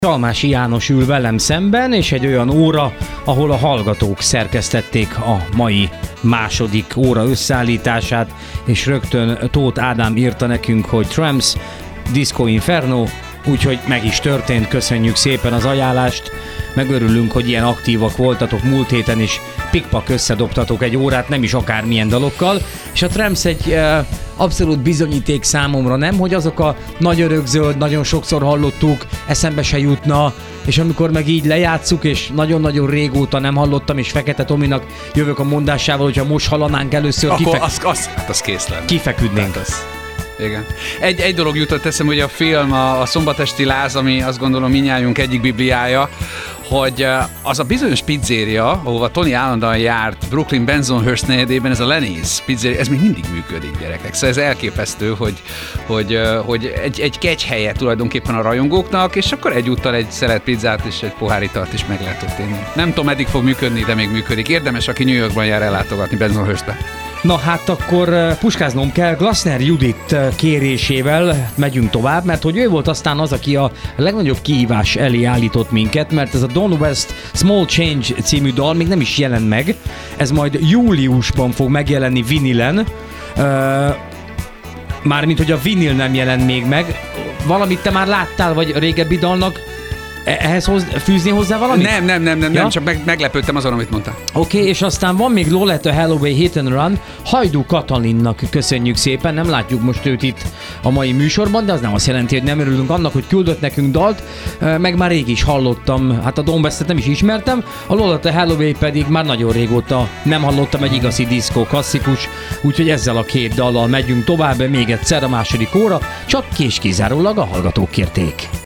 Csalmási János ül velem szemben, és egy olyan óra, ahol a hallgatók szerkesztették a mai második óra összeállítását, és rögtön Tóth Ádám írta nekünk, hogy Tramps, Disco Inferno, úgyhogy meg is történt, köszönjük szépen az ajánlást, megörülünk, hogy ilyen aktívak voltatok múlt héten is, pikpak összedobtatok egy órát, nem is akármilyen dalokkal, és a Tramps egy abszolút bizonyíték számomra, nem, hogy azok a nagy örökzöld, nagyon sokszor hallottuk, eszembe se jutna, és amikor meg így lejátszuk, és nagyon-nagyon régóta nem hallottam, és Fekete Tominak jövök a mondásával, hogyha most hallanánk először, akkor az kész lenne. Kifeküdnénk. Igen. Egy dolog jutott eszembe, hogy a film, a Szombatesti Láz, ami azt gondolom mindnyájunk egyik bibliája, hogy az a bizonyos pizzéria, ahova Tony állandóan járt, Brooklyn Bensonhurst negyedében, ez a Lenny's pizzéria, ez még mindig működik, gyerekek. Szóval ez elképesztő, hogy egy kegyhelye tulajdonképpen a rajongóknak, és akkor egyúttal egy szelet pizzát és egy pohár italt is meg lehet ott inni. Nem tudom, meddig fog működni, de még működik. Érdemes, aki New Yorkban jár ellátogatni Bensonhurstbe. Na hát akkor puskáznom kell, Glassner Judit kérésével megyünk tovább, mert hogy ő volt aztán az, aki a legnagyobb kihívás elé állított minket, mert ez a Don West Small Change című dal még nem is jelent meg, ez majd júliusban fog megjelenni vinilen, mármint hogy a vinil nem jelent még meg, valamit te már láttál, vagy régebbi dalnak ehhez fűzni hozzá valamit? Nem, ja? Csak meglepődtem azon, amit mondtál. Oké, és aztán van még Loletta Holloway Hit and Run, Hajdú Katalinnak köszönjük szépen, nem látjuk most őt itt a mai műsorban, de az nem azt jelenti, hogy nem örülünk annak, hogy küldött nekünk dalt, meg már rég is hallottam, hát a Don Westet nem is ismertem, a Loletta Holloway pedig már nagyon régóta nem hallottam, egy igazi diszkó klasszikus, úgyhogy ezzel a két dallal megyünk tovább, még egyszer a második óra, csak kizárólag a hallgatók kérték.